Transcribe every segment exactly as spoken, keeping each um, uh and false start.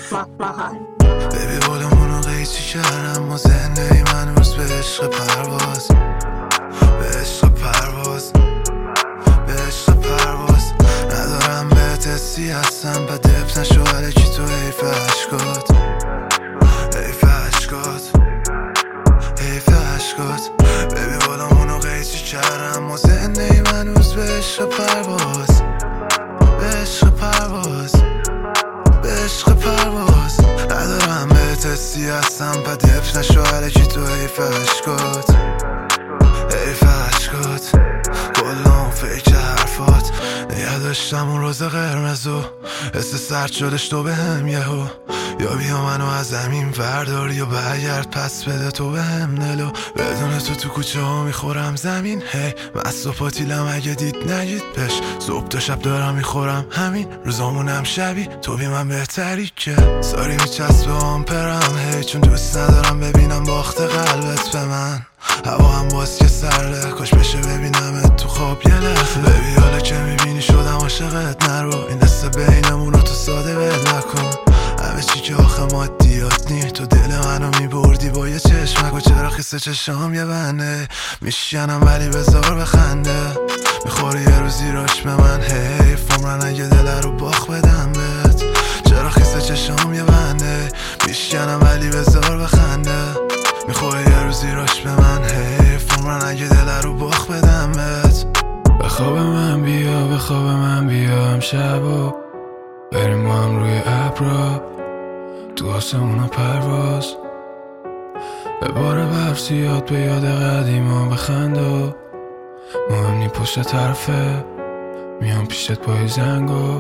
ببی بالامونو قیچی کردم و زندگی من روز به عشق پرواز، به عشق پرواز، به عشق پرواز. ندارم بهت حسی هستم و دپ نشو علکی تو حیف عشقات، حیف عشقات، حیف عشقات. ببی بالامونو قیچی کردم و زندگی من روز به عشق پرواز، به عشق پرواز، به عشق پرواز. ندارم بهت حسی هستم و دپ نشو علکی تو حیف عشقات، حیف عشقات. کلام فکر حرفات نگه داشتم اون روز قرمزو، حس سرد شدش تو به هم یهو. یا بیا منو از زمین وردار یا برگرد پس بده تو به هم دلو. بدون تو تو کوچه ها میخورم زمین، هی مست و پاتیلم اگه دید نگید پش. صبح تا شب دارم میخورم همین، روزامونم شبی تو بی من بهتری که ساری میچسبه آمپرم. هی چون دوست ندارم ببینم باخت قلبت به من. هوا هم باز که سرده کاش بشه ببینم تو خواب یه لحظه. ببی حالا که میبینی شدم عاشقت نرو، این دسته بینمونو تو ساده ول نکن. همه چی که آخه مادیات نی، تو دل منو میبردی با یه چشمک و چرا خیسه چشام یه بنده. میشکنم ولی بذار بخنده، میخوری یه روزی راش به من حیف. عمرن اگه دل رو باخ بدم بهت، چرا خیسه چشام یه بنده. میشکنم ولی بذار بخنده، میخوری یه روزی راش به من حیف. عمرن اگه دل رو باخ بدم بهت. به خواب من بیا، به خواب من بیا امشبا بریم ما هم روی ابرا تو آسمونا پرواز. به بار برف زیاد به یاد قدیما بخنده، مهم نی پشت طرفه میام پیشت پای زنگو.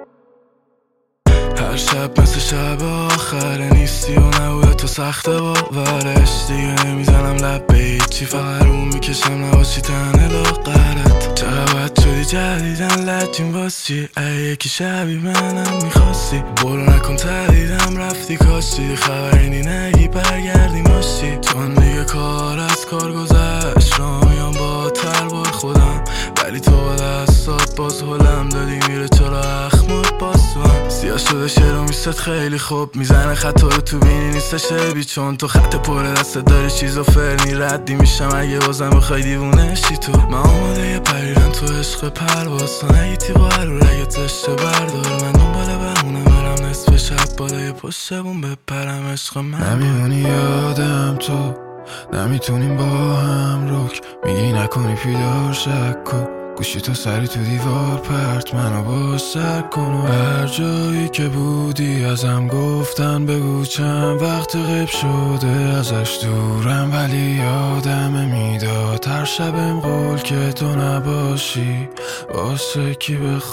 هر شب مثل شب آخره نیستی و نبوده تو سخته باورش. دیگه نمیزنم لب به هیچی، فقط رو میکشم نباشی تنه لاغرت. چقدر بد شدی جدیدن لجیم باز چی، اگه یکی شبی منم میخواستی. برو نکن تدیدم رفتی کاشتی، خبری نگی برگردی ماشی. چون دیگه کار از کار گذشت، رامیان با تر بار خودم. ولی تو با دستات باز هلم دادی میره چرا اخمات باز تو هم. سیاه شده شعر و میست خیلی خوب میزنه خطا رو تو بینی نیستش عیبی. چون تو خط پر دست داری چیز و فرنی ردی میشم اگه بازم بخوای دیوونشی تو. من آماده یه پریدن تو عشق پرواز، تو نگیتی قرار اگه تشته بردار. من دنبال بمونم برم نصف شب بالای پشت بون بپرم عشق من. نمیمونی یادم تو، نمیتونیم با هم رک. میگی نکنی پیدار شک کن، گوشی تو سری تو دیوار پرت منو باز سر کن. و هر جایی که بودی ازم گفتن بگو چند وقت غیب شده ازش دورم. ولی یادم میداد هر شبم قول که تو نباشی، واسه کی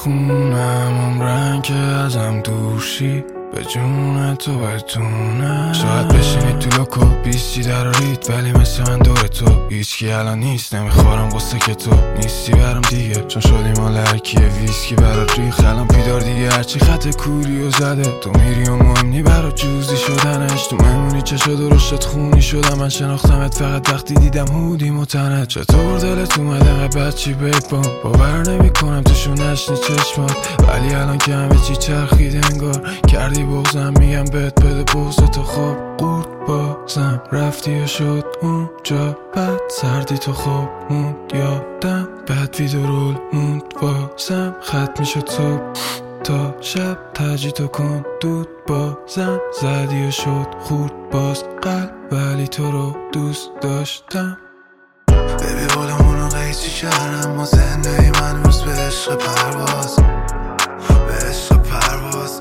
بخونم عمرن که ازم دورشی. به جون تو بتونم شاید بشینی تو لوکو بیستی درارید، ولی مثل من دور تو هیچکی الان نیست. نمیخورم قصه که تو نیستی برام دیگه، چون شدی مال هرکیه ویسکی برا ریخ. الان بیدار دیگه هرچی خط کوری و زده، تو میری و مهمنی برا جوزی شدنش. تو مهمونی چشا درشت خونی شدم، من شناختمت فقط وقتی دیدم هودی متنت. چطور دلت اومد انقدر بچی بیبام، باور نمی کنم توشون نشنی چشمات. ولی الان که همه چی چرخید انگار کردی بغزم، میگم بهت بده بغز تو خواب قورت بازم. رفتی و شد اونجا بعد سردی تو خواب موند یادم، بعد ویدرول موند بازم. خط میشد صبح تا شب تجی تو کن دود بازم. زدی و شد خورد باز قلب، ولی تو رو دوست داشتم. ببی بالامونو قیچی کردم و زندگی من روز به عشق پرواز، به عشق پرواز،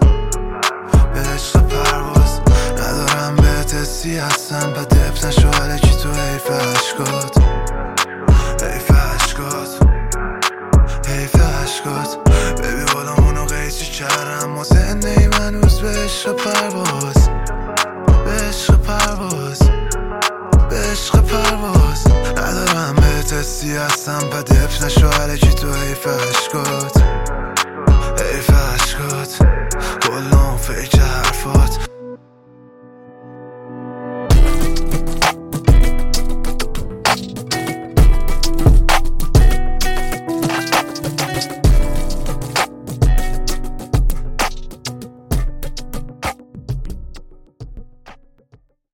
به عشق پرواز. ندارم بهت حسی هستم و دپ نشو علکی تو حیف عشقات، حیف عشقات، حیف عشقات. ببی بالامونو قیچی کردم و زندگی من روز به عشق پرواز، به عشق پرواز، به عشق پرواز. ندارم بهت حسی هستم و دپ نشو علکی تو حیف عشقات.